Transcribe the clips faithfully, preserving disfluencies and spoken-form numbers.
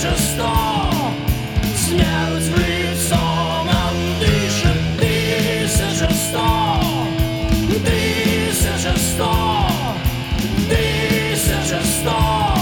Тысяча сто, смерть в лицо нам дышит. Тысяча сто, тысяча сто, тысяча сто.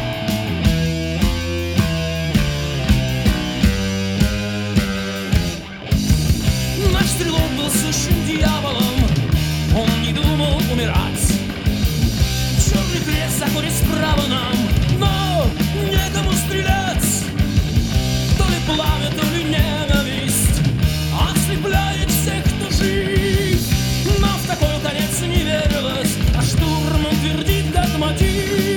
Наш стрелок был сущим дьяволом, он не думал умирать. Черный крест заходит справа нам, но некому стрелять. То ли пламя, то ли ненависть ослепляет всех, кто жив. Но в такой конец не верилось, а штурман твердит как мотив.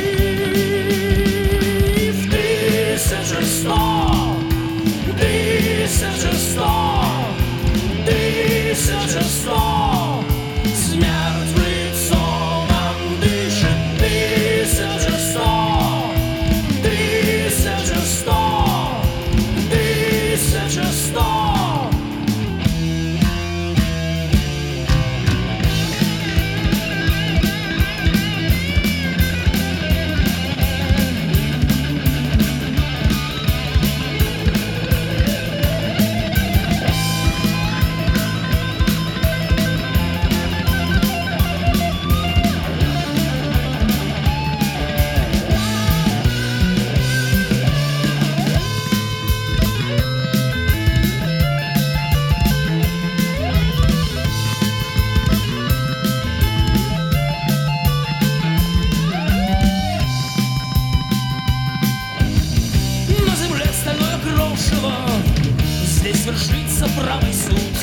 Тысяча сто, тысяча сто, тысяча сто, смерть в лицо нам дышит. Тысяча сто, тысяча сто, тысяча сто. Здесь вершится правый суд.